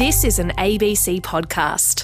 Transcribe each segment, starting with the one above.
This is an ABC podcast.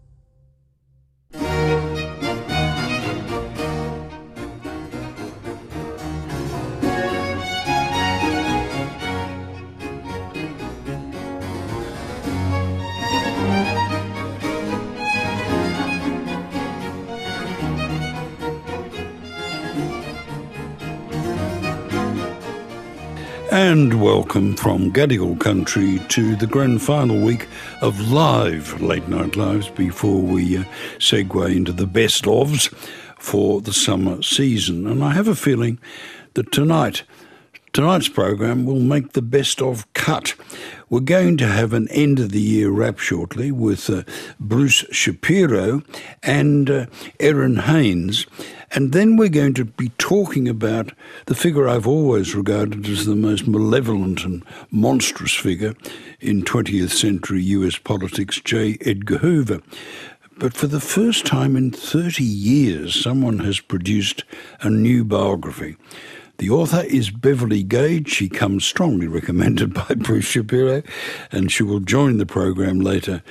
And welcome from Gadigal country to the grand final week of live Late Night Lives before we segue into the best ofs for the summer season. And I have a feeling that tonight's program will make the best of cut. We're going to have an end of the year wrap shortly with Bruce Shapiro and Erin Haynes. And then we're going to be talking about the figure I've always regarded as the most malevolent and monstrous figure in 20th century US politics, J. Edgar Hoover. But for the first time in 30 years, someone has produced a new biography. The author is Beverly Gage. She comes strongly recommended by Bruce Shapiro, and she will join the program later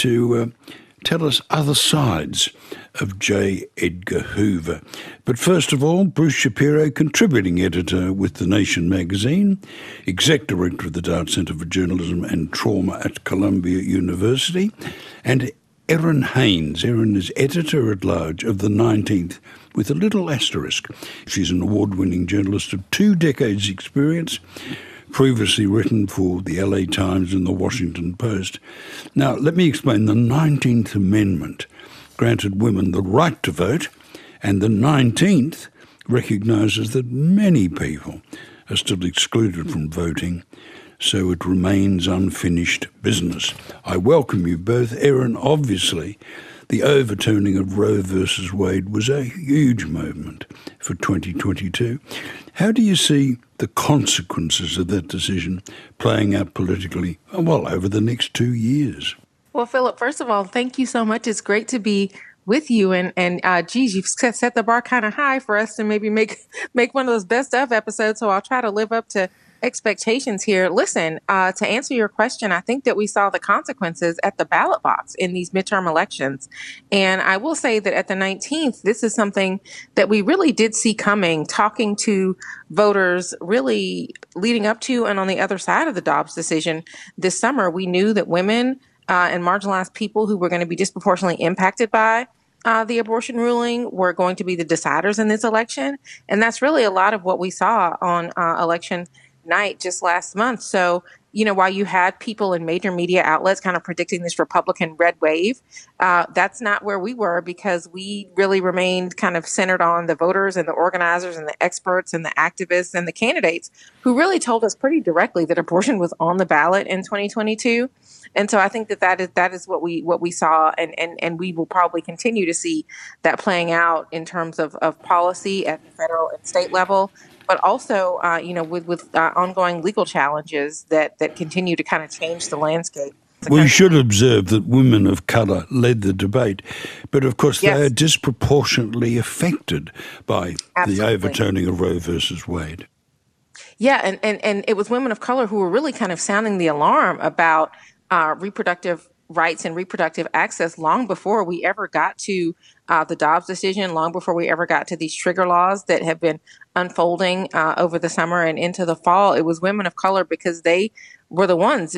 to tell us other sides of J. Edgar Hoover. But first of all, Bruce Shapiro, contributing editor with The Nation magazine, exec director of the Dart Centre for Journalism and Trauma at Columbia University, and Erin Haynes. Erin is editor-at-large of The 19th, with a little asterisk. She's an award-winning journalist of 2 decades' experience, previously written for the LA Times and the Washington Post. Now, let me explain. The 19th Amendment granted women the right to vote, and the 19th recognises that many people are still excluded from voting, so it remains unfinished business. I welcome you both. Erin, obviously, the overturning of Roe versus Wade was a huge moment for 2022. How do you see the consequences of that decision playing out politically, well, over the next 2 years? Well, Philip, first of all, thank you so much. It's great to be with you. And geez, you've set the bar kind of high for us to maybe make one of those best of episodes. So I'll try to live up to expectations here. Listen, to answer your question, I think that we saw the consequences at the ballot box in these midterm elections. And I will say that at the 19th, this is something that we really did see coming, talking to voters really leading up to and on the other side of the Dobbs decision this summer. We knew that women and marginalized people who were going to be disproportionately impacted by the abortion ruling were going to be the deciders in this election. And that's really a lot of what we saw on election night just last month. So, you know, while you had people in major media outlets kind of predicting this Republican red wave, that's not where we were, because we really remained kind of centered on the voters and the organizers and the experts and the activists and the candidates who really told us pretty directly that abortion was on the ballot in 2022. And so I think that is what we saw, and we will probably continue to see that playing out in terms of policy at the federal and state level, but also with ongoing legal challenges that continue to kind of change the landscape. We should observe that women of colour led the debate, but of course they are disproportionately affected by the overturning of Roe versus Wade. Yeah, and it was women of color who were really kind of sounding the alarm about reproductive rights and reproductive access long before we ever got to the Dobbs decision, long before we ever got to these trigger laws that have been unfolding over the summer and into the fall. It was women of color because they were the ones,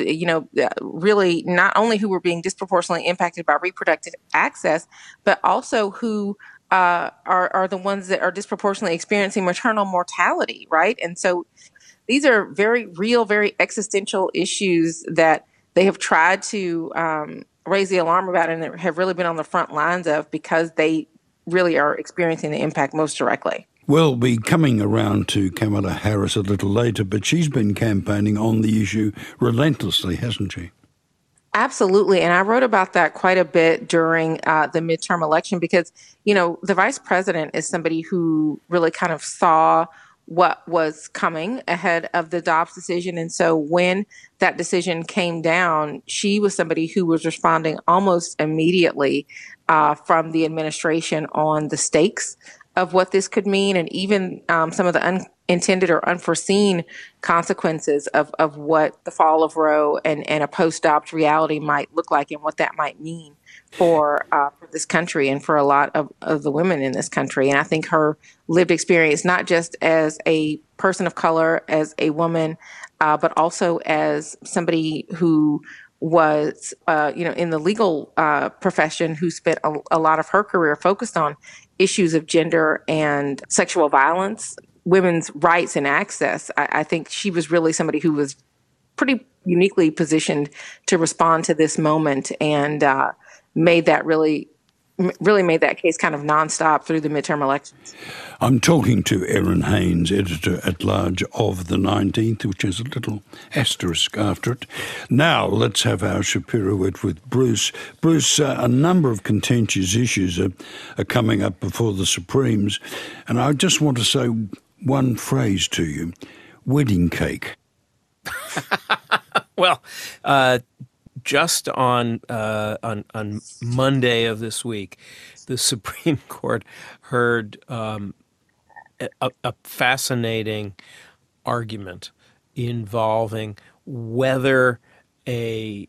really not only who were being disproportionately impacted by reproductive access, but also who are the ones that are disproportionately experiencing maternal mortality, right? And so these are very real, very existential issues that they have tried to raise the alarm about and have really been on the front lines of, because they really are experiencing the impact most directly. We'll be coming around to Kamala Harris a little later, but she's been campaigning on the issue relentlessly, hasn't she? Absolutely. And I wrote about that quite a bit during the midterm election because, the vice president is somebody who really kind of saw what was coming ahead of the Dobbs decision. And so when that decision came down, she was somebody who was responding almost immediately from the administration on the stakes of what this could mean, and even some of the unintended or unforeseen consequences of what the fall of Roe and a post-Dobbs reality might look like, and what that might mean for this country and for a lot of the women in this country. And I think her lived experience, not just as a person of color, as a woman, but also as somebody who was, in the legal profession, who spent a lot of her career focused on issues of gender and sexual violence, women's rights and access. I think she was really somebody who was pretty uniquely positioned to respond to this moment, and made that really made that case kind of nonstop through the midterm elections. I'm talking to Erin Haynes, editor-at-large of The 19th, which has a little asterisk after it. Now, let's have our Shapiro-ette with Bruce. Bruce, a number of contentious issues are coming up before the Supremes, and I just want to say one phrase to you: wedding cake. Well, just on Monday of this week, the Supreme Court heard a fascinating argument involving whether a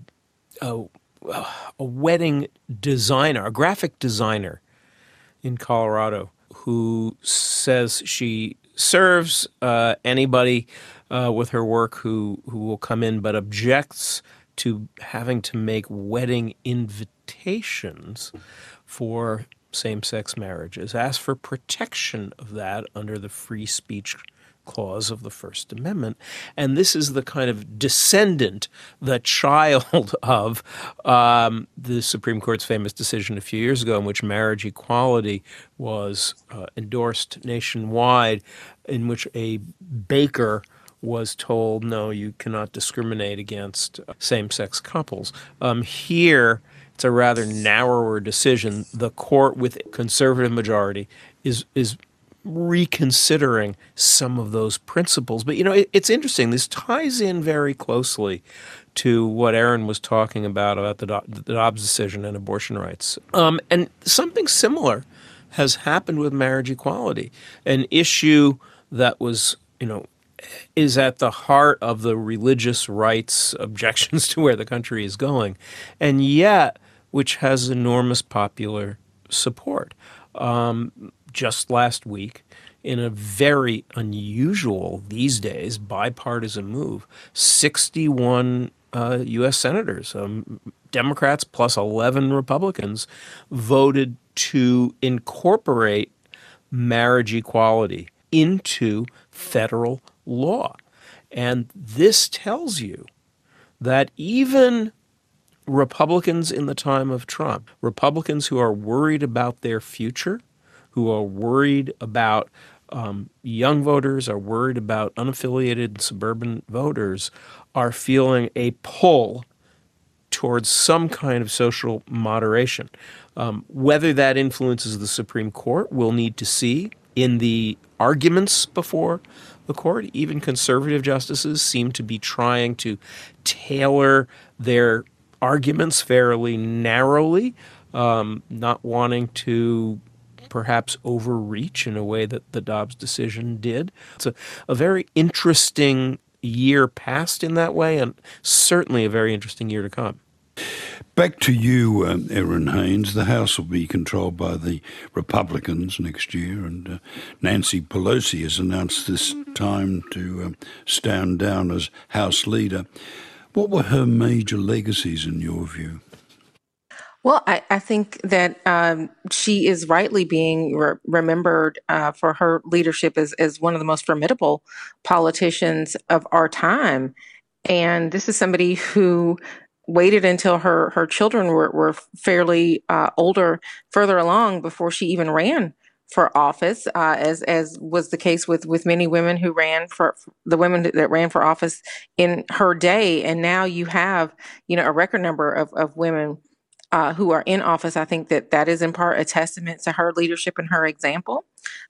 wedding designer, a graphic designer in Colorado, who says she serves anybody with her work who will come in, but objects to having to make wedding invitations for same-sex marriages, asked for protection of that under the free speech clause of the First Amendment. And this is the kind of descendant, the child of the Supreme Court's famous decision a few years ago in which marriage equality was endorsed nationwide, in which a baker was told, no, you cannot discriminate against same-sex couples. Here, it's a rather narrower decision. The court, with a conservative majority, is reconsidering some of those principles. But, it's interesting. This ties in very closely to what Erin was talking about the Dobbs decision and abortion rights. And something similar has happened with marriage equality, an issue that was, is at the heart of the religious rights objections to where the country is going, and yet which has enormous popular support. Just last week, in a very unusual, these days, bipartisan move, 61 U.S. senators, Democrats plus 11 Republicans, voted to incorporate marriage equality into federal law. And this tells you that even Republicans in the time of Trump, Republicans who are worried about their future, who are worried about young voters, are worried about unaffiliated suburban voters, are feeling a pull towards some kind of social moderation. Whether that influences the Supreme Court, we'll need to see. In the arguments before the court, even conservative justices seem to be trying to tailor their arguments fairly narrowly, not wanting to perhaps overreach in a way that the Dobbs decision did. It's a very interesting year past in that way, and certainly a very interesting year to come. Back to you, Erin Haynes. The House will be controlled by the Republicans next year, and Nancy Pelosi has announced this time to stand down as House leader. What were her major legacies in your view? Well, I think that she is rightly being remembered for her leadership as one of the most formidable politicians of our time. And this is somebody who waited until her children were fairly further along before she even ran for office, as was the case with many women who ran for the women that ran for office in her day. And now you have, a record number of women who are in office. I think that is in part a testament to her leadership and her example.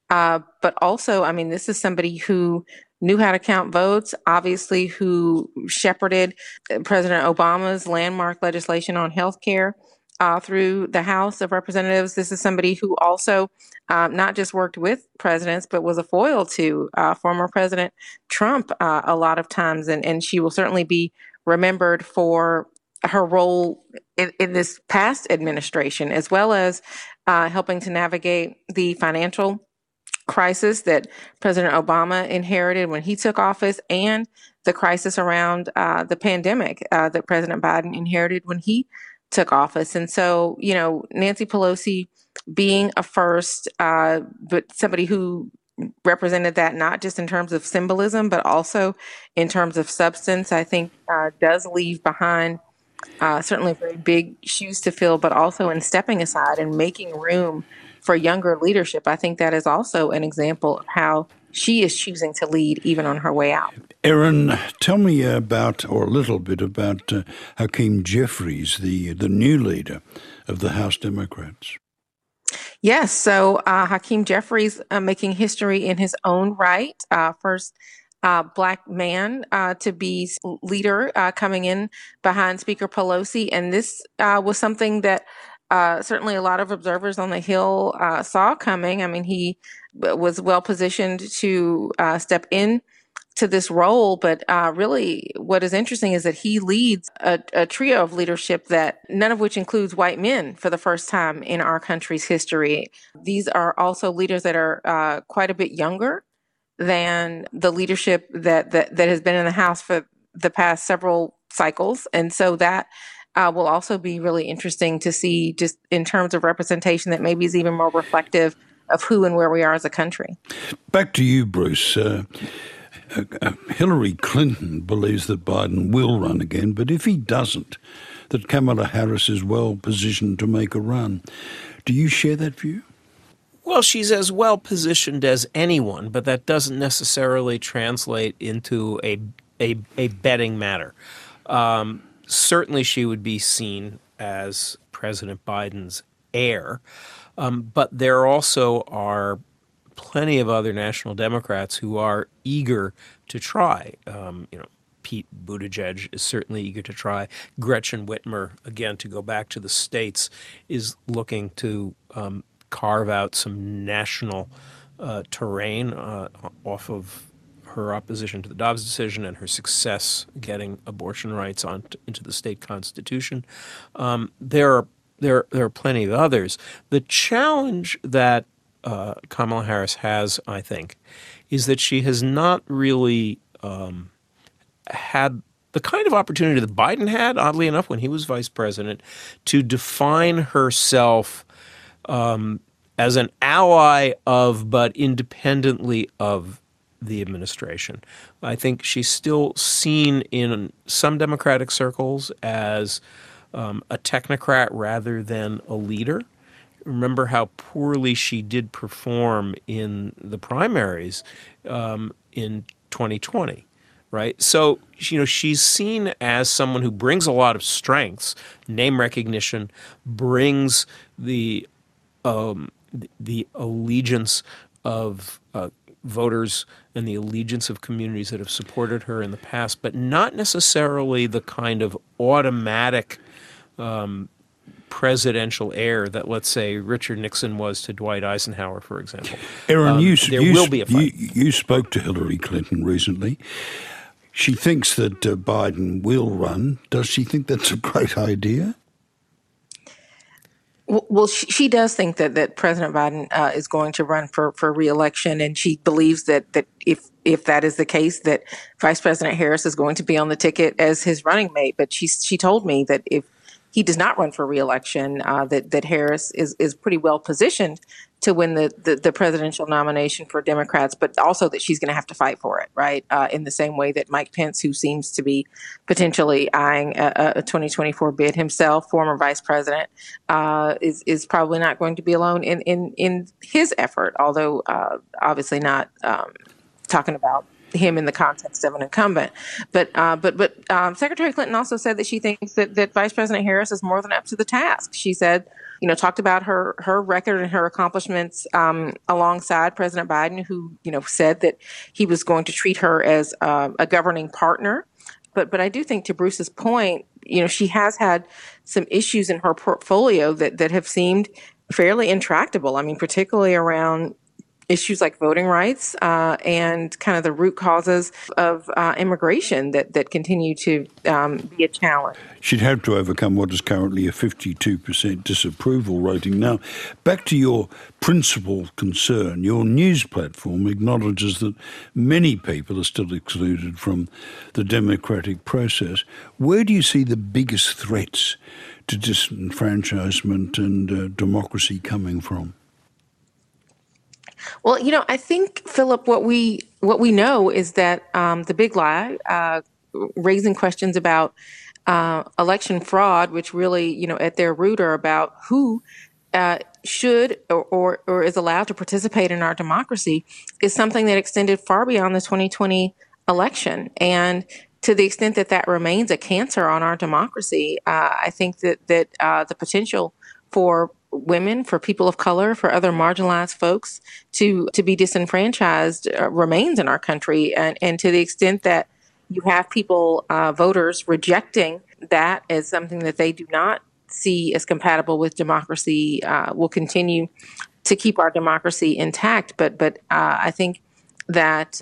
But also, this is somebody who knew how to count votes, obviously, who shepherded President Obama's landmark legislation on health care, through the House of Representatives. This is somebody who also not just worked with presidents, but was a foil to former President Trump a lot of times. And she will certainly be remembered for her role in this past administration, as well as helping to navigate the financial crisis that President Obama inherited when he took office, and the crisis around the pandemic that President Biden inherited when he took office. And so, Nancy Pelosi being a first, but somebody who represented that not just in terms of symbolism, but also in terms of substance, I think does leave behind certainly very big shoes to fill, but also in stepping aside and making room for younger leadership. I think that is also an example of how she is choosing to lead even on her way out. Erin, tell me about, or a little bit about, Hakeem Jeffries, the new leader of the House Democrats. Yes, so Hakeem Jeffries making history in his own right. First Black man to be leader coming in behind Speaker Pelosi. And this was something that certainly a lot of observers on the Hill saw coming. I mean, he was well positioned to step in to this role, but really what is interesting is that he leads a trio of leadership that none of which includes white men for the first time in our country's history. These are also leaders that are quite a bit younger than the leadership that has been in the House for the past several cycles. And so that will also be really interesting to see, just in terms of representation that maybe is even more reflective of who and where we are as a country. Back to you, Bruce. Hillary Clinton believes that Biden will run again, but if he doesn't, that Kamala Harris is well positioned to make a run. Do you share that view? Well, she's as well positioned as anyone, but that doesn't necessarily translate into a betting matter. Certainly she would be seen as President Biden's heir, but there also are plenty of other national Democrats who are eager to try. Pete Buttigieg is certainly eager to try. Gretchen Whitmer, again, to go back to the states, is looking to carve out some national terrain off of her opposition to the Dobbs decision and her success getting abortion rights into the state constitution. There are plenty of others. The challenge that Kamala Harris has, I think, is that she has not really had the kind of opportunity that Biden had, oddly enough, when he was vice president, to define herself as an ally of, but independently of, the administration. I think she's still seen in some Democratic circles as a technocrat rather than a leader. Remember how poorly she did perform in the primaries in 2020, right? So, she's seen as someone who brings a lot of strengths, name recognition, brings the allegiance of voters and the allegiance of communities that have supported her in the past, but not necessarily the kind of automatic presidential heir that, let's say, Richard Nixon was to Dwight Eisenhower, for example. Erin, will be a fight. You spoke to Hillary Clinton recently. She thinks that Biden will run. Does she think that's a great idea? Well, she does think that President Biden is going to run for re-election, and she believes that if that is the case, that Vice President Harris is going to be on the ticket as his running mate. But she told me that if he does not run for re-election, that Harris is pretty well positioned to win the presidential nomination for Democrats, but also that she's going to have to fight for it, right? In the same way that Mike Pence, who seems to be potentially eyeing a 2024 bid himself, former vice president, is probably not going to be alone in his effort, although obviously not talking about him in the context of an incumbent. But Secretary Clinton also said that she thinks that Vice President Harris is more than up to the task. She said, talked about her record and her accomplishments alongside President Biden, who, said that he was going to treat her as a governing partner. But I do think, to Bruce's point, she has had some issues in her portfolio that have seemed fairly intractable. I mean, particularly around issues like voting rights and kind of the root causes of immigration that continue to be a challenge. She'd have to overcome what is currently a 52% disapproval rating. Now, back to your principal concern. Your news platform acknowledges that many people are still excluded from the democratic process. Where do you see the biggest threats to disenfranchisement and democracy coming from? Well, I think, Philip, what we know is that the big lie, raising questions about election fraud, which really, at their root are about who should or is allowed to participate in our democracy, is something that extended far beyond the 2020 election. And to the extent that remains a cancer on our democracy, I think that the potential for women, for people of color, for other marginalized folks to be disenfranchised remains in our country. And to the extent that you have people, voters, rejecting that as something that they do not see as compatible with democracy, will continue to keep our democracy intact. But I think that,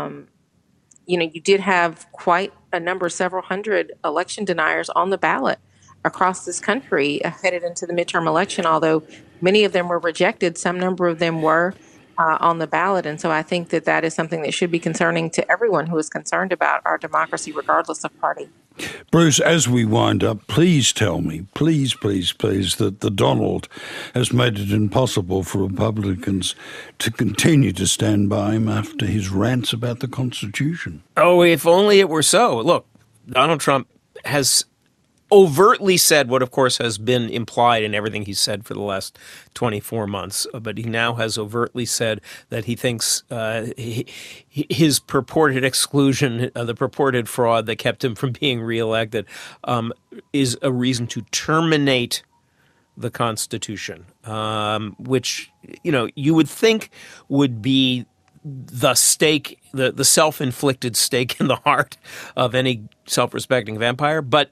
you did have quite a number, several hundred election deniers on the ballot across this country headed into the midterm election, although many of them were rejected. Some number of them were on the ballot. And so I think that is something that should be concerning to everyone who is concerned about our democracy, regardless of party. Bruce, as we wind up, please tell me, please, that the Donald has made it impossible for Republicans to continue to stand by him after his rants about the Constitution. Oh, if only it were so. Look, Donald Trump has overtly said what, of course, has been implied in everything he's said for the last 24 months. But he now has overtly said that he thinks his purported exclusion, the purported fraud that kept him from being reelected, is a reason to terminate the Constitution, which, you would think would be the stake, the self-inflicted stake in the heart of any self-respecting vampire. But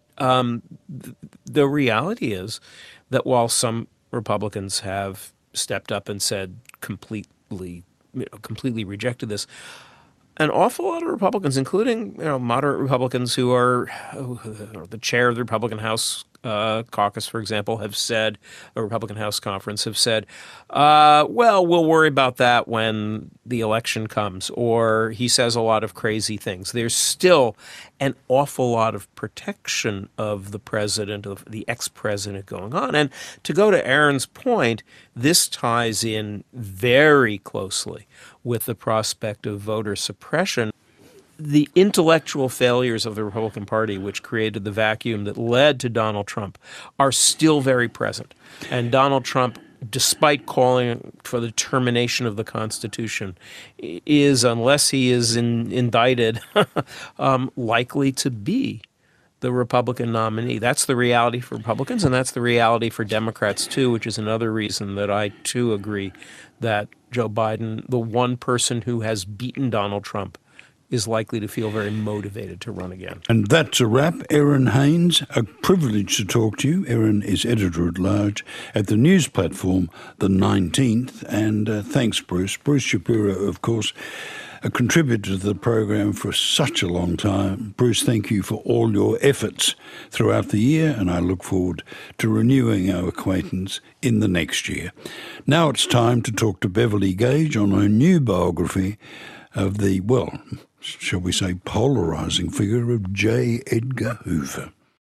the reality is that while some Republicans have stepped up and said completely rejected this, an awful lot of Republicans, including moderate Republicans who are the chair of the Republican House caucus, for example, have said, a Republican House conference have said, well, we'll worry about that when the election comes, or he says a lot of crazy things. There's still an awful lot of protection of the president, of the ex-president going on. And to go to Aaron's point, this ties in very closely with the prospect of voter suppression. The intellectual failures of the Republican Party, which created the vacuum that led to Donald Trump, are still very present. And Donald Trump, despite calling for the termination of the Constitution, is, unless he is indicted, likely to be the Republican nominee. That's the reality for Republicans, and that's the reality for Democrats, too, which is another reason that I, too, agree that Joe Biden, the one person who has beaten Donald Trump, is likely to feel very motivated to run again. And that's a wrap. Erin Haynes, a privilege to talk to you. Erin is editor-at-large at the news platform The 19th. And thanks, Bruce. Bruce Shapiro, of course, a contributor to the program for such a long time. Bruce, thank you for all your efforts throughout the year, and I look forward to renewing our acquaintance in the next year. Now it's time to talk to Beverly Gage on her new biography of the, well, shall we say, polarising figure of J. Edgar Hoover.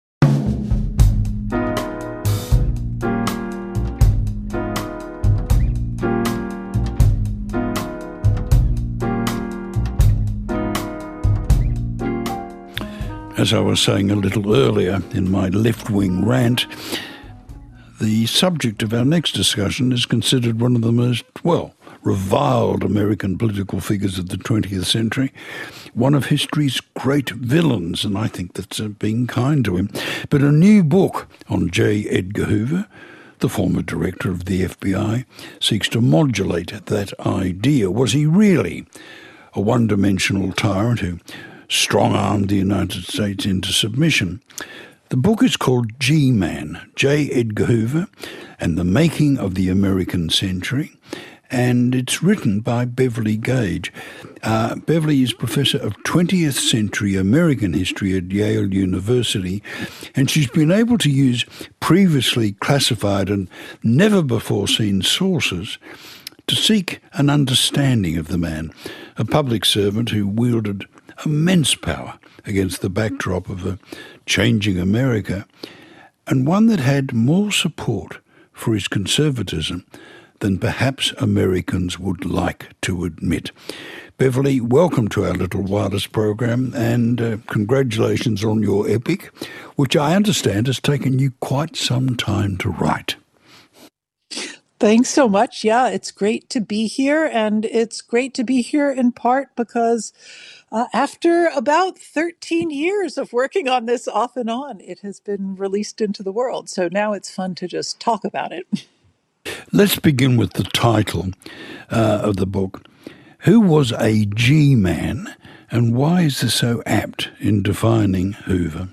As I was saying a little earlier in my left-wing rant, the subject of our next discussion is considered one of the most, well, reviled American political figures of the 20th century, one of history's great villains, and I think that's being kind to him. But a new book on J. Edgar Hoover, the former director of the FBI, seeks to modulate that idea. Was he really a one-dimensional tyrant who strong-armed the United States into submission? The book is called G-Man, J. Edgar Hoover and the Making of the American Century, and it's written by Beverly Gage. Beverly is Professor of 20th Century American History at Yale University, and she's been able to use previously classified and never-before-seen sources to seek an understanding of the man, a public servant who wielded immense power against the backdrop of a changing America, and one that had more support for his conservatism than perhaps Americans would like to admit. Beverly, welcome to our Little Wireless program, and congratulations on your epic, which I understand has taken you quite some time to write. Thanks so much. Yeah, it's great to be here, and it's great to be here in part because after about 13 years of working on this off and on, it has been released into the world. So now it's fun to just talk about it. Let's begin with the title of the book. Who was a G-Man, and why is this so apt in defining Hoover?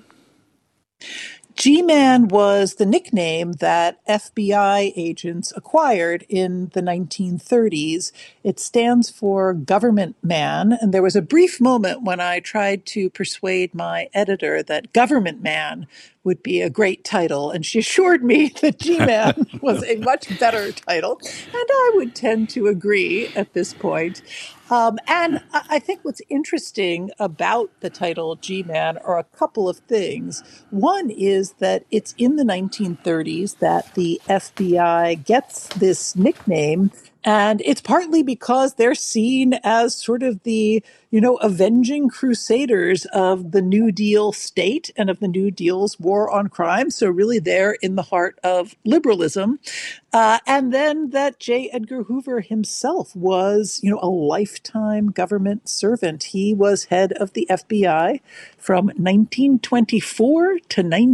G-Man was the nickname that FBI agents acquired in the 1930s. It stands for government man, and there was a brief moment when I tried to persuade my editor that government man would be a great title, and she assured me that G-Man was a much better title, and I would tend to agree at this point. And I think what's interesting about the title G-Man are a couple of things. One is that it's in the 1930s that the FBI gets this nickname, and it's partly because they're seen as sort of the, avenging crusaders of the New Deal state and of the New Deal's war on crime. So really they're in the heart of liberalism. And then that J. Edgar Hoover himself was, a lifetime government servant. He was head of the FBI from 1924 to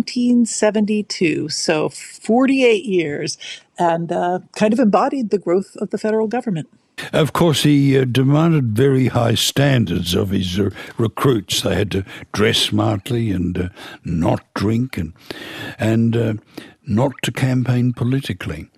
1972. So 48 years, and kind of embodied the growth of the federal government. Of course, he demanded very high standards of his recruits. They had to dress smartly and not drink and not to campaign politically.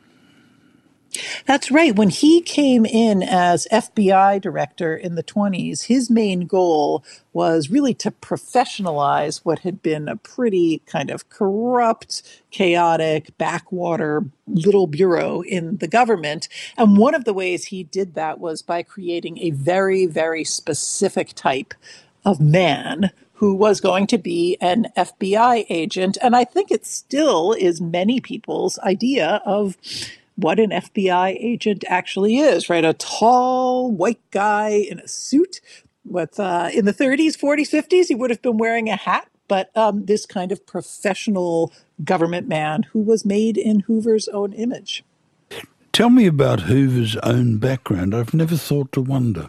That's right. When he came in as FBI director in the 20s, his main goal was really to professionalize what had been a pretty kind of corrupt, chaotic, backwater little bureau in the government. And one of the ways he did that was by creating a very, very specific type of man who was going to be an FBI agent. And I think it still is many people's idea of what an FBI agent actually is, right? A tall white guy in a suit with, in the 30s, 40s, 50s, he would have been wearing a hat, but this kind of professional government man who was made in Hoover's own image. Tell me about Hoover's own background. I've never thought to wonder.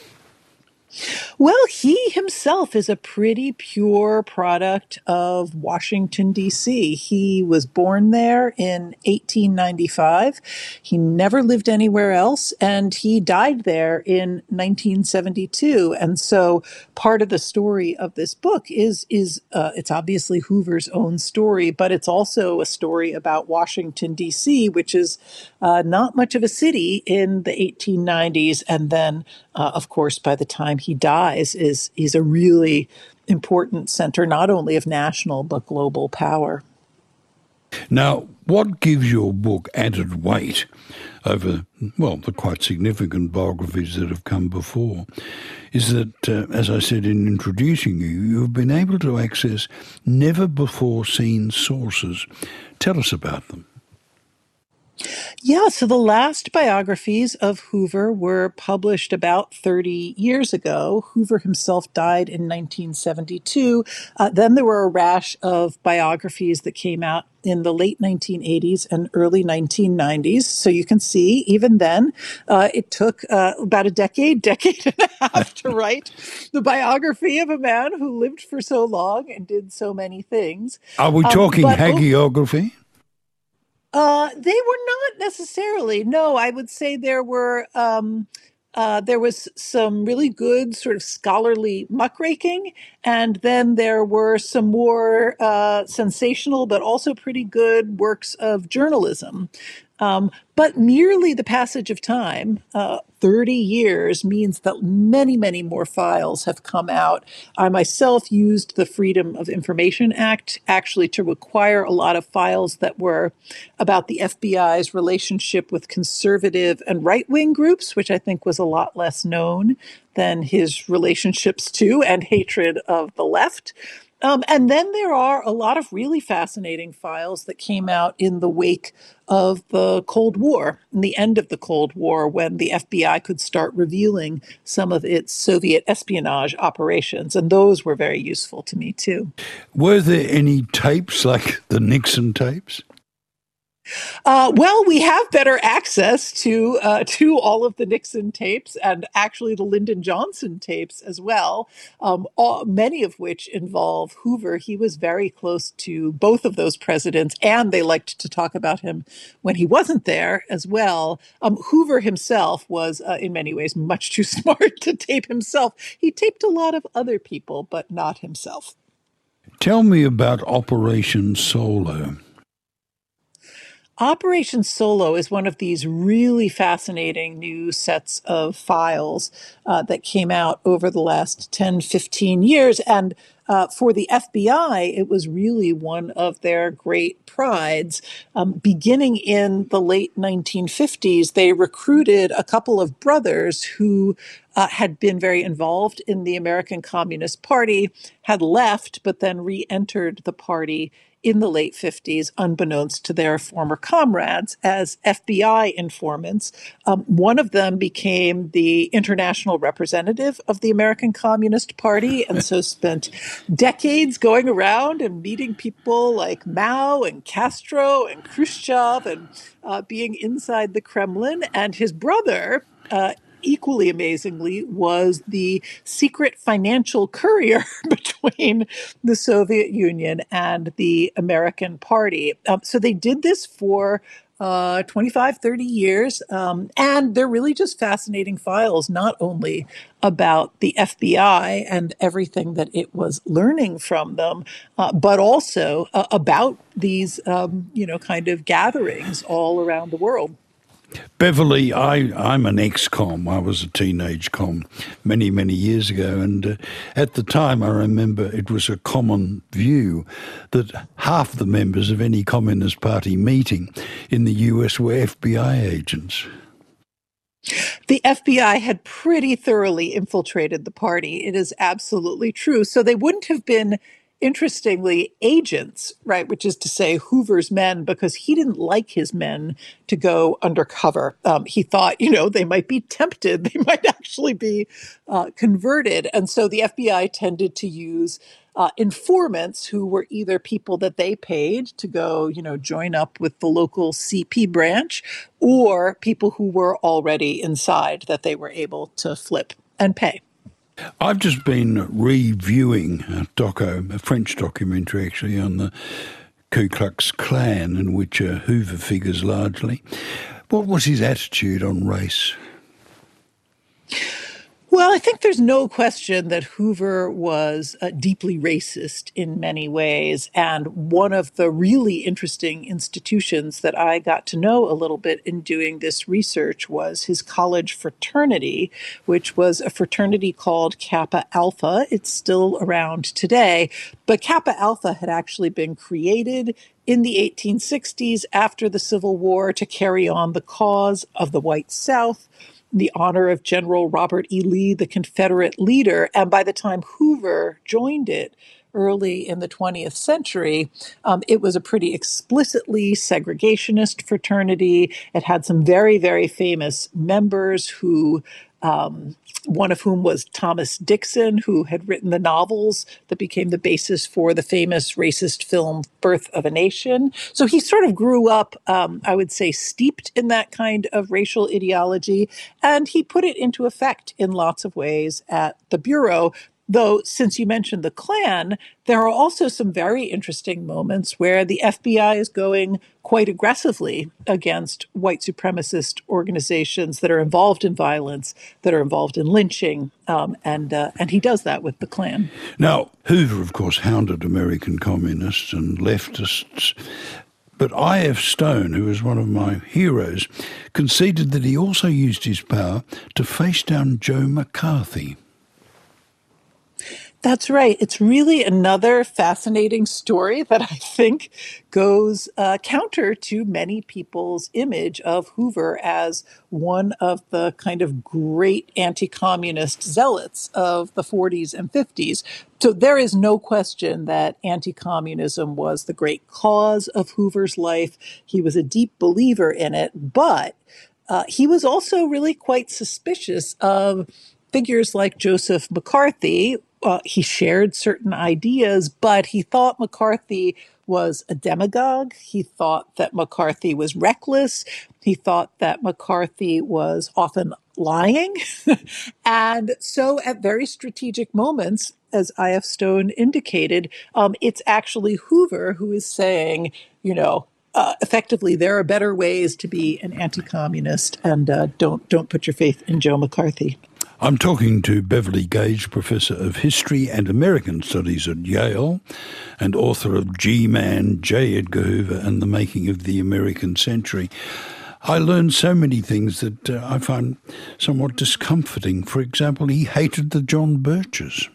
Well, he himself is a pretty pure product of Washington, D.C. He was born there in 1895. He never lived anywhere else, and he died there in 1972. And so part of the story of this book is it's obviously Hoover's own story, but it's also a story about Washington, D.C., which is not much of a city in the 1890s. And then, of course, by the time he dies, is a really important center, not only of national, but global power. Now, what gives your book added weight over, the quite significant biographies that have come before, is that, as I said in introducing you, you've been able to access never-before-seen sources. Tell us about them. Yeah, so the last biographies of Hoover were published about 30 years ago. Hoover himself died in 1972. Then there were a rash of biographies that came out in the late 1980s and early 1990s. So you can see, even then, it took about a decade and a half to write the biography of a man who lived for so long and did so many things. Are we talking hagiography? They were not necessarily. No, I would say there were There was some really good sort of scholarly muckraking, and then there were some more sensational but also pretty good works of journalism. But merely the passage of time, 30 years, means that many, many more files have come out. I myself used the Freedom of Information Act actually to require a lot of files that were about the FBI's relationship with conservative and right-wing groups, which I think was a lot less known than his relationships to and hatred of the left. And then there are a lot of really fascinating files that came out in the wake of the Cold War, in the end of the Cold War, when the FBI could start revealing some of its Soviet espionage operations. And those were very useful to me, too. Were there any tapes like the Nixon tapes? Well, we have better access to all of the Nixon tapes and actually the Lyndon Johnson tapes as well, many of which involve Hoover. He was very close to both of those presidents, and they liked to talk about him when he wasn't there as well. Hoover himself was, in many ways, much too smart to tape himself. He taped a lot of other people, but not himself. Tell me about Operation Solo. Operation Solo is one of these really fascinating new sets of files that came out over the last 10, 15 years. And for the FBI, it was really one of their great prides. Beginning in the late 1950s, they recruited a couple of brothers who had been very involved in the American Communist Party, had left, but then re-entered the party in the late 50s, unbeknownst to their former comrades, as FBI informants. One of them became the international representative of the American Communist Party, and so spent decades going around and meeting people like Mao and Castro and Khrushchev and being inside the Kremlin. And his brother, equally amazingly, was the secret financial courier between the Soviet Union and the American Party. So they did this for 25, 30 years. And they're really just fascinating files, not only about the FBI and everything that it was learning from them, but also about these, kind of gatherings all around the world. Beverly, I'm an ex-com. I was a teenage com many, many years ago. And at the time, I remember it was a common view that half the members of any Communist Party meeting in the US were FBI agents. The FBI had pretty thoroughly infiltrated the party. It is absolutely true. So they wouldn't have been, interestingly, agents, right? Which is to say Hoover's men, because he didn't like his men to go undercover. He thought, they might be tempted. They might actually be converted. And so the FBI tended to use informants who were either people that they paid to go, join up with the local CP branch, or people who were already inside that they were able to flip and pay. I've just been reviewing a French documentary actually on the Ku Klux Klan, in which Hoover figures largely. What was his attitude on race? Well, I think there's no question that Hoover was deeply racist in many ways. And one of the really interesting institutions that I got to know a little bit in doing this research was his college fraternity, which was a fraternity called Kappa Alpha. It's still around today. But Kappa Alpha had actually been created in the 1860s after the Civil War to carry on the cause of the white South, the honor of General Robert E. Lee, the Confederate leader. And by the time Hoover joined it early in the 20th century, it was a pretty explicitly segregationist fraternity. It had some very, very famous members who one of whom was Thomas Dixon, who had written the novels that became the basis for the famous racist film Birth of a Nation. So he sort of grew up, I would say, steeped in that kind of racial ideology, and he put it into effect in lots of ways at the Bureau. Though, since you mentioned the Klan, there are also some very interesting moments where the FBI is going quite aggressively against white supremacist organizations that are involved in violence, that are involved in lynching, and he does that with the Klan. Now, Hoover, of course, hounded American communists and leftists, but I.F. Stone, who is one of my heroes, conceded that he also used his power to face down Joe McCarthy. That's right. It's really another fascinating story that I think goes counter to many people's image of Hoover as one of the kind of great anti-communist zealots of the 40s and 50s. So there is no question that anti-communism was the great cause of Hoover's life. He was a deep believer in it, but he was also really quite suspicious of figures like Joseph McCarthy. He shared certain ideas, but he thought McCarthy was a demagogue. He thought that McCarthy was reckless. He thought that McCarthy was often lying. And so at very strategic moments, as I.F. Stone indicated, it's actually Hoover who is saying, effectively, there are better ways to be an anti-communist, and don't put your faith in Joe McCarthy. I'm talking to Beverly Gage, Professor of History and American Studies at Yale and author of G-Man, J. Edgar Hoover and the Making of the American Century. I learned so many things that I find somewhat discomforting. For example, he hated the John Birches.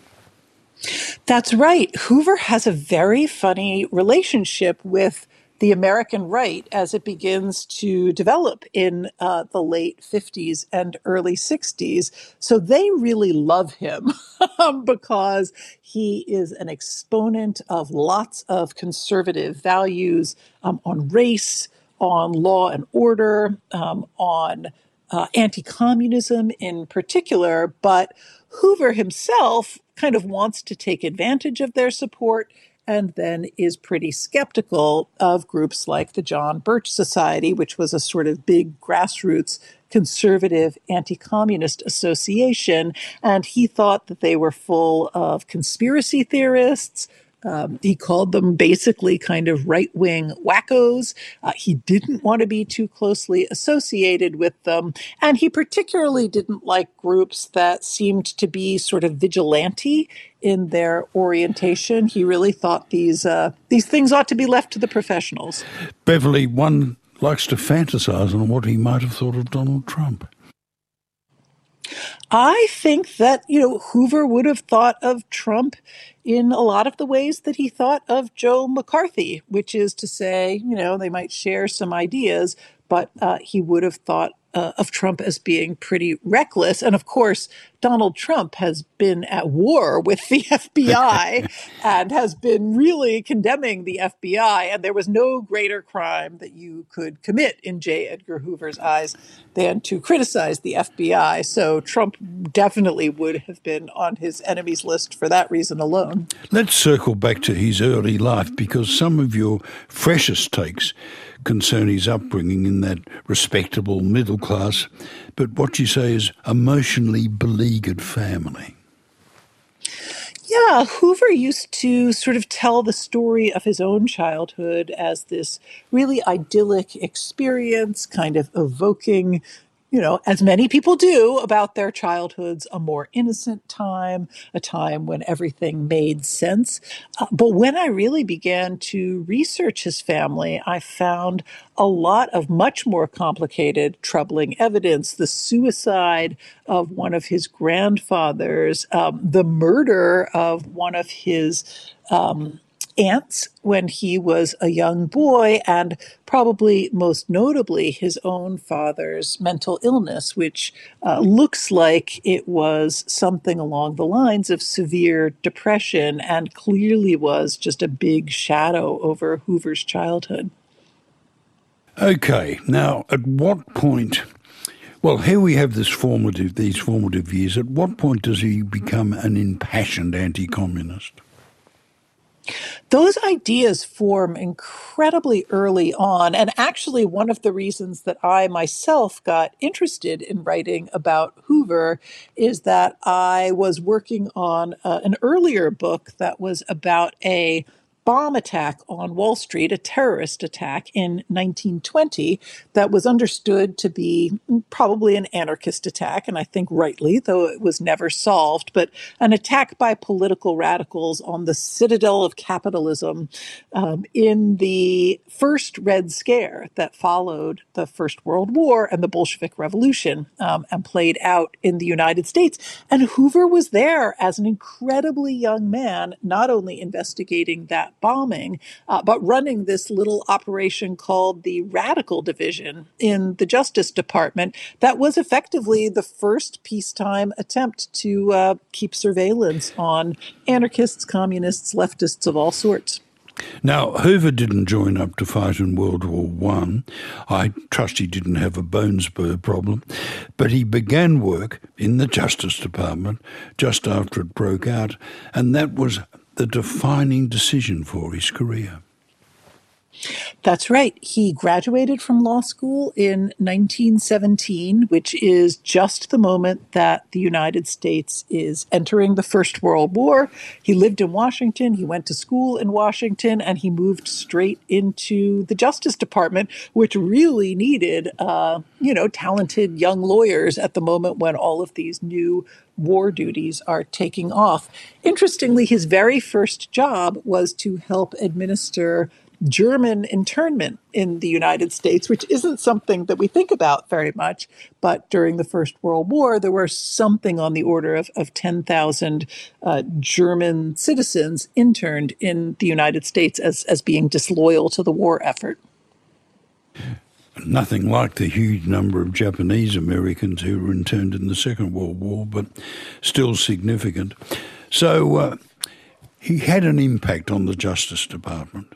That's right. Hoover has a very funny relationship with the American right as it begins to develop in the late 50s and early 60s. So they really love him because he is an exponent of lots of conservative values on race, on law and order, on anti-communism in particular. But Hoover himself kind of wants to take advantage of their support and then is pretty skeptical of groups like the John Birch Society, which was a sort of big grassroots conservative anti-communist association. And he thought that they were full of conspiracy theorists. He called them basically kind of right-wing wackos. He didn't want to be too closely associated with them. And he particularly didn't like groups that seemed to be sort of vigilante in their orientation. He really thought these things ought to be left to the professionals. Beverly, one likes to fantasize on what he might have thought of Donald Trump. I think that, Hoover would have thought of Trump in a lot of the ways that he thought of Joe McCarthy, which is to say, they might share some ideas, but he would have thought of Trump as being pretty reckless. And of course, Donald Trump has been at war with the FBI and has been really condemning the FBI. And there was no greater crime that you could commit in J. Edgar Hoover's eyes than to criticize the FBI. So Trump definitely would have been on his enemies list for that reason alone. Let's circle back to his early life, because some of your freshest takes concern his upbringing in that respectable middle class, but what you say is emotionally beleaguered family. Yeah, Hoover used to sort of tell the story of his own childhood as this really idyllic experience, kind of evoking, as many people do about their childhoods, a more innocent time, a time when everything made sense. But when I really began to research his family, I found a lot of much more complicated, troubling evidence. The suicide of one of his grandfathers, the murder of one of his aunts when he was a young boy, and probably most notably his own father's mental illness, which looks like it was something along the lines of severe depression and clearly was just a big shadow over Hoover's childhood. Okay, now at what point, well, here we have these formative years. At what point does he become an impassioned anti-communist? Those ideas form incredibly early on. And actually, one of the reasons that I myself got interested in writing about Hoover is that I was working on an earlier book that was about a bomb attack on Wall Street, a terrorist attack in 1920 that was understood to be probably an anarchist attack, and I think rightly, though it was never solved, but an attack by political radicals on the citadel of capitalism in the first Red Scare that followed the First World War and the Bolshevik Revolution and played out in the United States. And Hoover was there as an incredibly young man, not only investigating that bombing, but running this little operation called the Radical Division in the Justice Department that was effectively the first peacetime attempt to keep surveillance on anarchists, communists, leftists of all sorts. Now, Hoover didn't join up to fight in World War One. I trust he didn't have a bone spur problem, but he began work in the Justice Department just after it broke out, and that was the defining decision for his career. That's right. He graduated from law school in 1917, which is just the moment that the United States is entering the First World War. He lived in Washington, he went to school in Washington, and he moved straight into the Justice Department, which really needed, talented young lawyers at the moment when all of these new war duties are taking off. Interestingly, his very first job was to help administer German internment in the United States, which isn't something that we think about very much. But during the First World War, there were something on the order of 10,000 German citizens interned in the United States as being disloyal to the war effort. Nothing like the huge number of Japanese Americans who were interned in the Second World War, but still significant. So he had an impact on the Justice Department.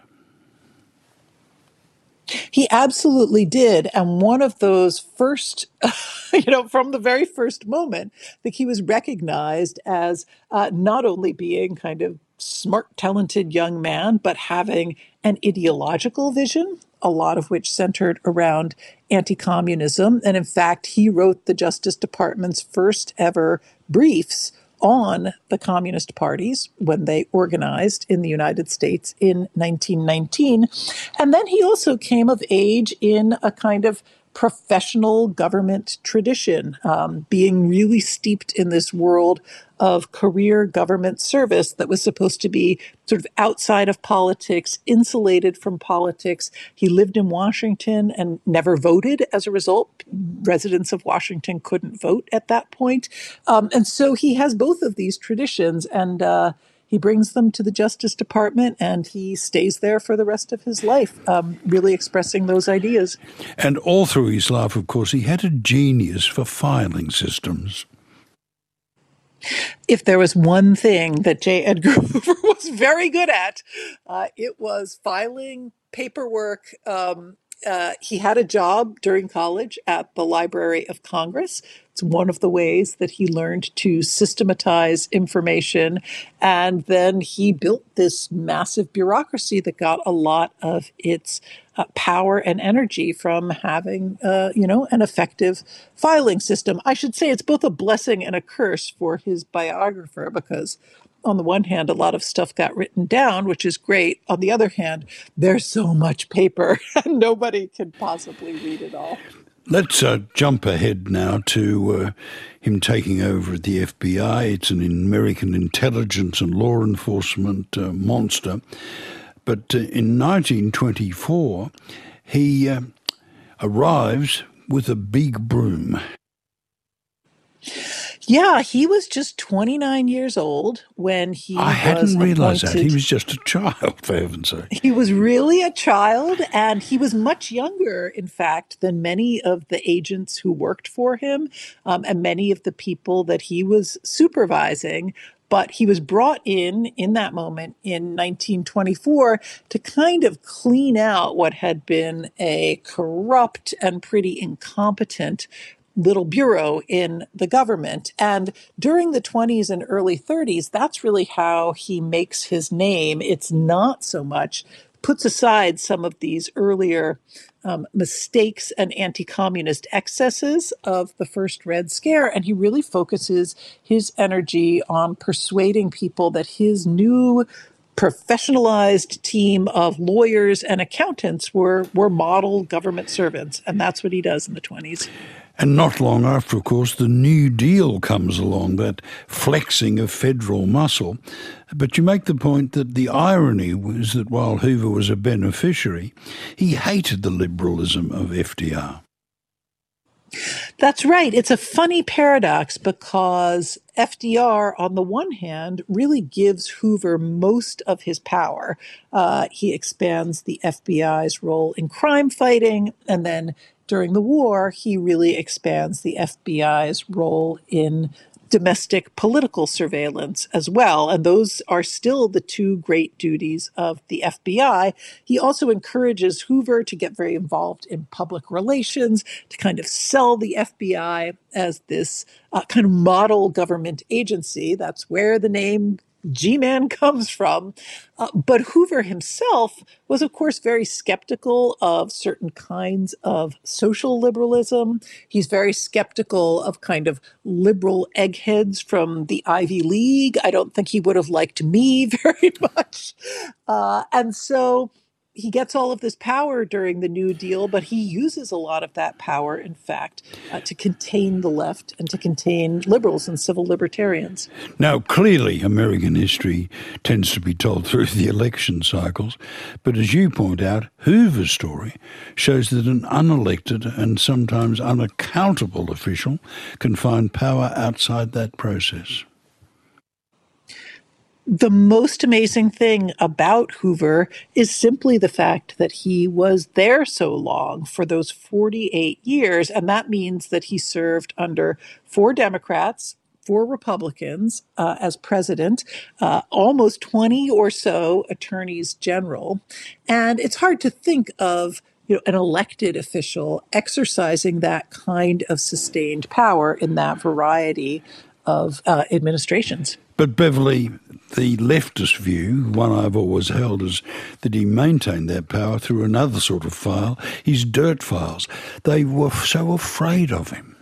He absolutely did. And one of those first, from the very first moment, that he was recognized as not only being kind of smart, talented young man, but having an ideological vision, a lot of which centered around anti-communism. And in fact, he wrote the Justice Department's first ever briefs on the communist parties when they organized in the United States in 1919. And then he also came of age in a kind of professional government tradition, being really steeped in this world of career government service that was supposed to be sort of outside of politics, insulated from politics. He lived in Washington and never voted as a result. Residents of Washington couldn't vote at that point. And so he has both of these traditions, and he brings them to the Justice Department, and he stays there for the rest of his life, really expressing those ideas. And all through his life, of course, he had a genius for filing systems. If there was one thing that J. Edgar Hoover was very good at, it was filing paperwork. He had a job during college at the Library of Congress. It's one of the ways that he learned to systematize information. And then he built this massive bureaucracy that got a lot of its power and energy from having, an effective filing system. I should say it's both a blessing and a curse for his biographer, because on the one hand, a lot of stuff got written down, which is great. On the other hand, there's so much paper and nobody can possibly read it all. Let's jump ahead now to him taking over at the FBI. It's an American intelligence and law enforcement monster. But in 1924, he arrives with a big broom. Yeah, he was just 29 years old when he I hadn't realized that. He was just a child, for heaven's sake. He was really a child, and he was much younger, in fact, than many of the agents who worked for him and many of the people that he was supervising. But he was brought in that moment in 1924 to kind of clean out what had been a corrupt and pretty incompetent little bureau in the government. And during the 20s and early 30s, that's really how he makes his name. It's not so much, puts aside some of these earlier mistakes and anti-communist excesses of the first Red Scare, and he really focuses his energy on persuading people that his new professionalized team of lawyers and accountants were model government servants, and that's what he does in the 20s. And not long after, of course, the New Deal comes along, that flexing of federal muscle. But you make the point that the irony was that while Hoover was a beneficiary, he hated the liberalism of FDR. That's right. It's a funny paradox because FDR, on the one hand, really gives Hoover most of his power. He expands the FBI's role in crime fighting, and then during the war, he really expands the FBI's role in domestic political surveillance as well. And those are still the two great duties of the FBI. He also encourages Hoover to get very involved in public relations, to kind of sell the FBI as this kind of model government agency. That's where the name G-Man comes from. But Hoover himself was, of course, very skeptical of certain kinds of social liberalism. He's very skeptical of kind of liberal eggheads from the Ivy League. I don't think he would have liked me very much. And so he gets all of this power during the New Deal, but he uses a lot of that power, in fact, to contain the left and to contain liberals and civil libertarians. Now, clearly, American history tends to be told through the election cycles, but as you point out, Hoover's story shows that an unelected and sometimes unaccountable official can find power outside that process. The most amazing thing about Hoover is simply the fact that he was there so long, for those 48 years. And that means that he served under 4 Democrats, 4 Republicans as president, almost 20 or so attorneys general. And it's hard to think of an elected official exercising that kind of sustained power in that variety of administrations. But Beverly, the leftist view, one I've always held, is that he maintained that power through another sort of file, his dirt files. They were so afraid of him.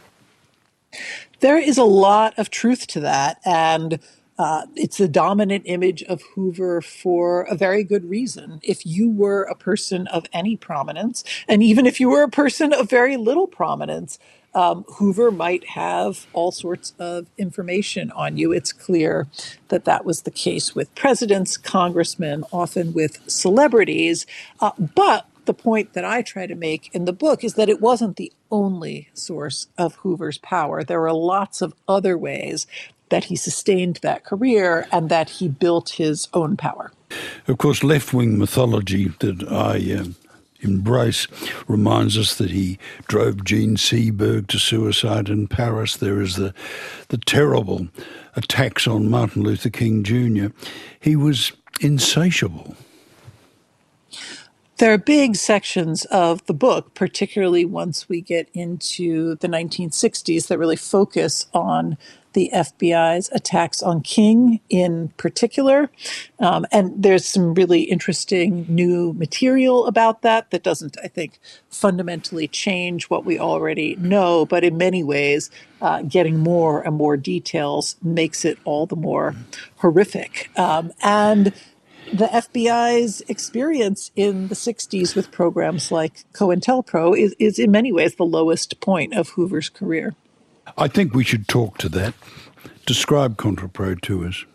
There is a lot of truth to that, and it's the dominant image of Hoover for a very good reason. If you were a person of any prominence, and even if you were a person of very little prominence, Hoover might have all sorts of information on you. It's clear that that was the case with presidents, congressmen, often with celebrities. But the point that I try to make in the book is that it wasn't the only source of Hoover's power. There were lots of other ways that he sustained that career and that he built his own power. Of course, left-wing mythology that I embrace reminds us that he drove Gene Seberg to suicide in Paris. There is the terrible attacks on Martin Luther King Jr. He was insatiable. There are big sections of the book, particularly once we get into the 1960s, that really focus on the FBI's attacks on King in particular. And there's some really interesting new material about that doesn't, I think, fundamentally change what we already know, but in many ways, getting more and more details makes it all the more horrific. And the FBI's experience in the 60s with programs like COINTELPRO is in many ways the lowest point of Hoover's career. I think we should talk to that. Describe COINTELPRO to us.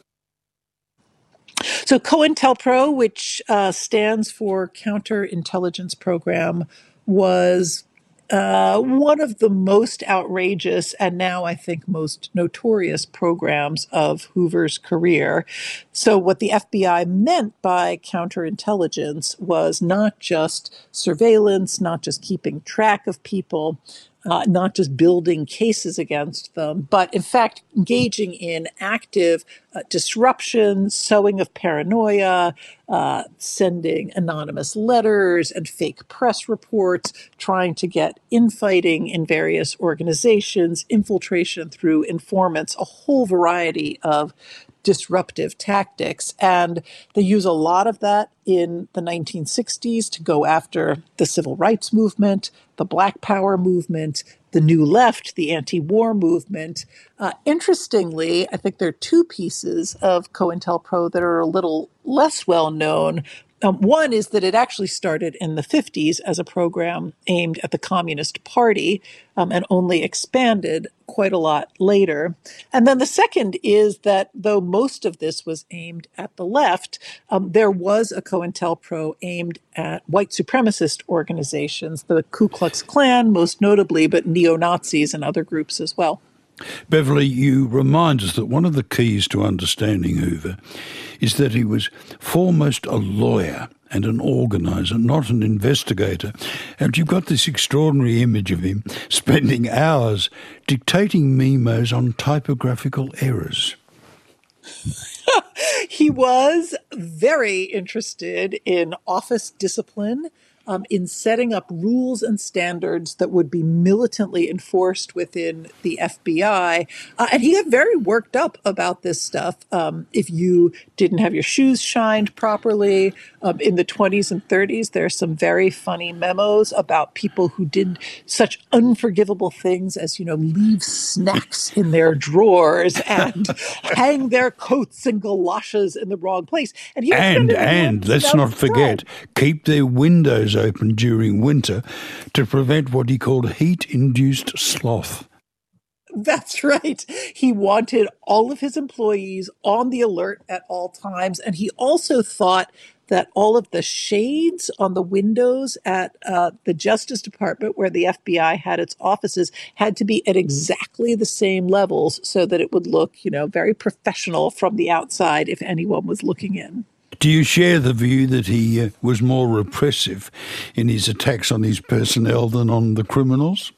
So COINTELPRO, which stands for Counterintelligence Program, was one of the most outrageous and now I think most notorious programs of Hoover's career. So what the FBI meant by counterintelligence was not just surveillance, not just keeping track of people, not just building cases against them, but in fact engaging in active disruption, sowing of paranoia, sending anonymous letters and fake press reports, trying to get infighting in various organizations, infiltration through informants, a whole variety of disruptive tactics. And they use a lot of that in the 1960s to go after the civil rights movement, the Black Power movement, the New Left, the anti-war movement. Interestingly, I think there are two pieces of COINTELPRO that are a little less well known. One is that it actually started in the 50s as a program aimed at the Communist Party and only expanded quite a lot later. And then the second is that though most of this was aimed at the left, there was a COINTELPRO aimed at white supremacist organizations, the Ku Klux Klan most notably, but neo-Nazis and other groups as well. Beverly, you remind us that one of the keys to understanding Hoover is that he was foremost a lawyer and an organizer, not an investigator. And you've got this extraordinary image of him spending hours dictating memos on typographical errors. He was very interested in office discipline, in setting up rules and standards that would be militantly enforced within the FBI. And he got very worked up about this stuff. If you didn't have your shoes shined properly, in the 20s and 30s, there are some very funny memos about people who did such unforgivable things as, leave snacks in their drawers and hang their coats and galoshes in the wrong place. And let's not forget, keep their windows open during winter to prevent what he called heat-induced sloth. That's right. He wanted all of his employees on the alert at all times. And he also thought that all of the shades on the windows at the Justice Department, where the FBI had its offices, had to be at exactly the same levels so that it would look, very professional from the outside if anyone was looking in. Do you share the view that he was more repressive in his attacks on his personnel than on the criminals?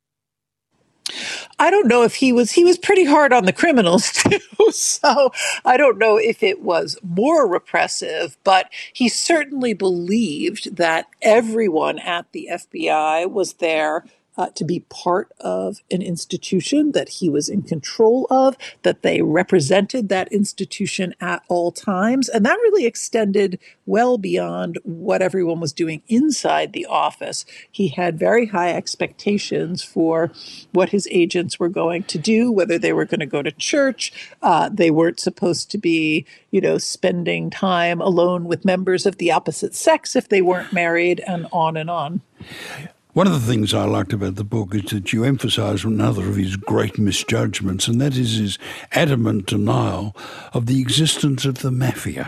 I don't know if he was pretty hard on the criminals too. So I don't know if it was more repressive, but he certainly believed that everyone at the FBI was there to be part of an institution that he was in control of, that they represented that institution at all times. And that really extended well beyond what everyone was doing inside the office. He had very high expectations for what his agents were going to do, whether they were going to go to church. They weren't supposed to be, spending time alone with members of the opposite sex if they weren't married, and on and on. One of the things I liked about the book is that you emphasise another of his great misjudgments, and that is his adamant denial of the existence of the mafia.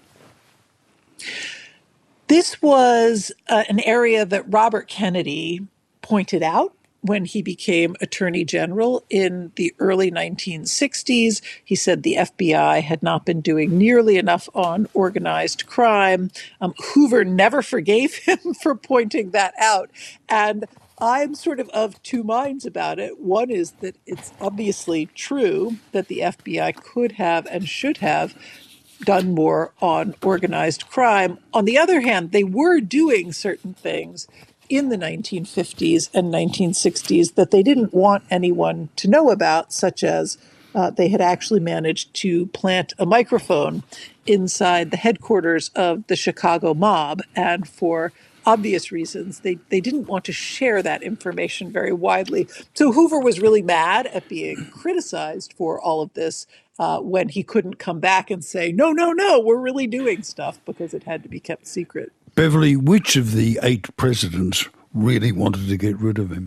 This was an area that Robert Kennedy pointed out when he became Attorney General in the early 1960s. He said the FBI had not been doing nearly enough on organized crime. Hoover never forgave him for pointing that out. And I'm sort of two minds about it. One is that it's obviously true that the FBI could have and should have done more on organized crime. On the other hand, they were doing certain things in the 1950s and 1960s that they didn't want anyone to know about, such as they had actually managed to plant a microphone inside the headquarters of the Chicago mob. And for obvious reasons, they didn't want to share that information very widely. So Hoover was really mad at being criticized for all of this when he couldn't come back and say, no, we're really doing stuff, because it had to be kept secret. Beverly, which of the 8 presidents really wanted to get rid of him?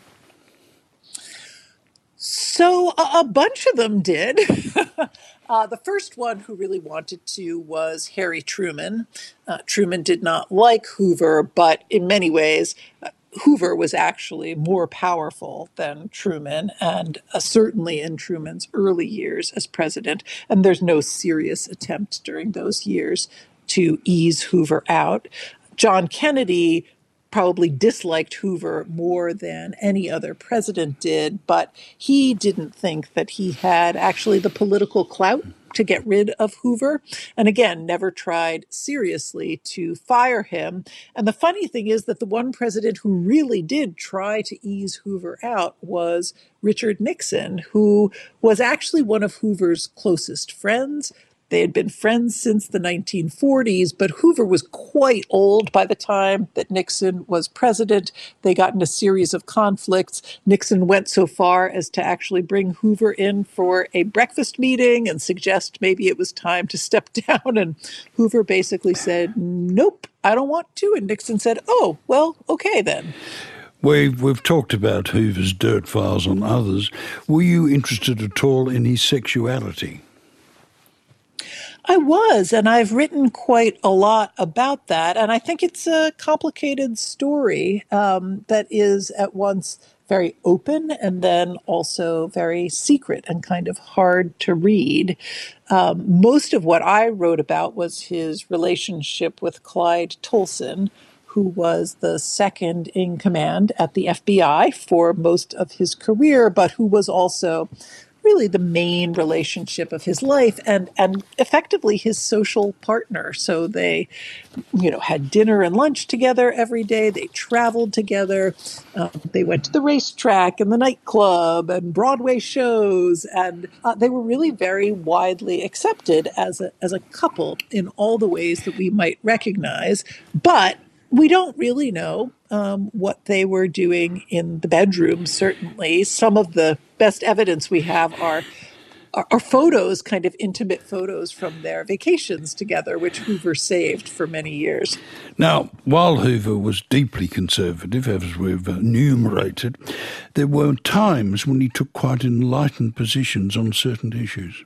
So a bunch of them did. The first one who really wanted to was Harry Truman. Truman did not like Hoover, but in many ways, Hoover was actually more powerful than Truman, and certainly in Truman's early years as president. And there's no serious attempt during those years to ease Hoover out. John Kennedy probably disliked Hoover more than any other president did, but he didn't think that he had actually the political clout to get rid of Hoover. And again, never tried seriously to fire him. And the funny thing is that the one president who really did try to ease Hoover out was Richard Nixon, who was actually one of Hoover's closest friends. They had been friends since the 1940s, but Hoover was quite old by the time that Nixon was president. They got in a series of conflicts. Nixon went so far as to actually bring Hoover in for a breakfast meeting and suggest maybe it was time to step down. And Hoover basically said, nope, I don't want to. And Nixon said, oh, well, okay then. We've talked about Hoover's dirt files on others. Were you interested at all in his sexuality? I was, and I've written quite a lot about that. And I think it's a complicated story that is at once very open and then also very secret and kind of hard to read. Most of what I wrote about was his relationship with Clyde Tolson, who was the second in command at the FBI for most of his career, but who was also really the main relationship of his life and effectively his social partner. So they, had dinner and lunch together every day. They traveled together. They went to the racetrack and the nightclub and Broadway shows. And they were really very widely accepted as a couple in all the ways that we might recognize. But we don't really know what they were doing in the bedroom, certainly. Some of the best evidence we have are photos, kind of intimate photos from their vacations together, which Hoover saved for many years. Now, while Hoover was deeply conservative, as we've enumerated, there were times when he took quite enlightened positions on certain issues.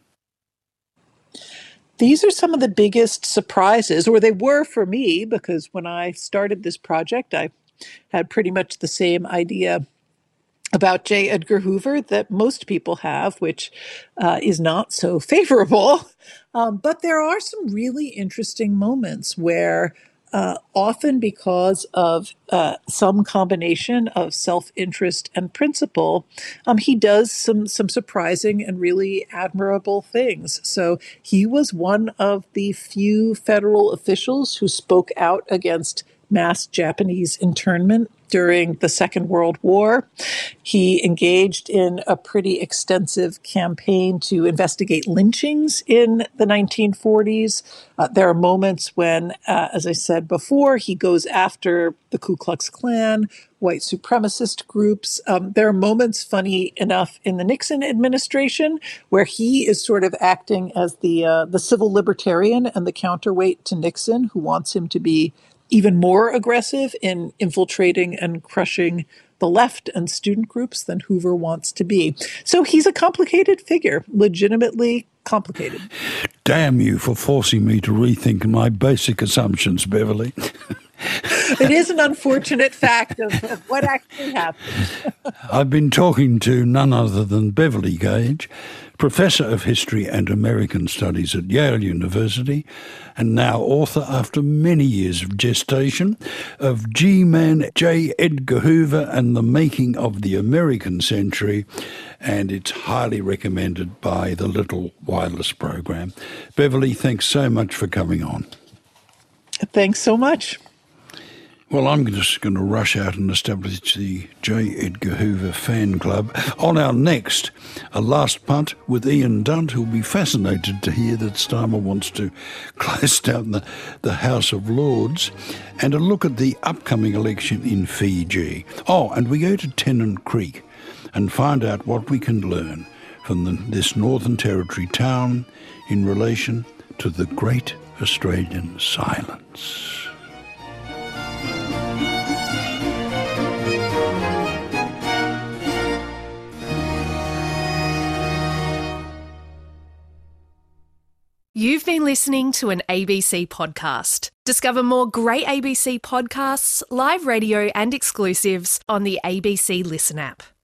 These are some of the biggest surprises, or they were for me, because when I started this project, I had pretty much the same idea about J. Edgar Hoover that most people have, which is not so favorable. But there are some really interesting moments where often because of some combination of self-interest and principle, he does some surprising and really admirable things. So he was one of the few federal officials who spoke out against mass Japanese internment during the Second World War. He engaged in a pretty extensive campaign to investigate lynchings in the 1940s. There are moments when, as I said before, he goes after the Ku Klux Klan, white supremacist groups. There are moments, funny enough, in the Nixon administration where he is sort of acting as the civil libertarian and the counterweight to Nixon, who wants him to be even more aggressive in infiltrating and crushing the left and student groups than Hoover wants to be. So he's a complicated figure, legitimately complicated. Damn you for forcing me to rethink my basic assumptions, Beverly. It is an unfortunate fact of what actually happened. I've been talking to none other than Beverly Gage, Professor of History and American Studies at Yale University, and now author, after many years of gestation, of G-Man J. Edgar Hoover and the Making of the American Century, and it's highly recommended by the Little Wireless program. Beverly, thanks so much for coming on. Thanks so much. Well, I'm just going to rush out and establish the J. Edgar Hoover fan club. On our next, a last punt with Ian Dunt, who'll be fascinated to hear that Starmer wants to close down the House of Lords, and a look at the upcoming election in Fiji. Oh, and we go to Tennant Creek and find out what we can learn from this Northern Territory town in relation to the Great Australian Silence. You've been listening to an ABC podcast. Discover more great ABC podcasts, live radio and exclusives on the ABC Listen app.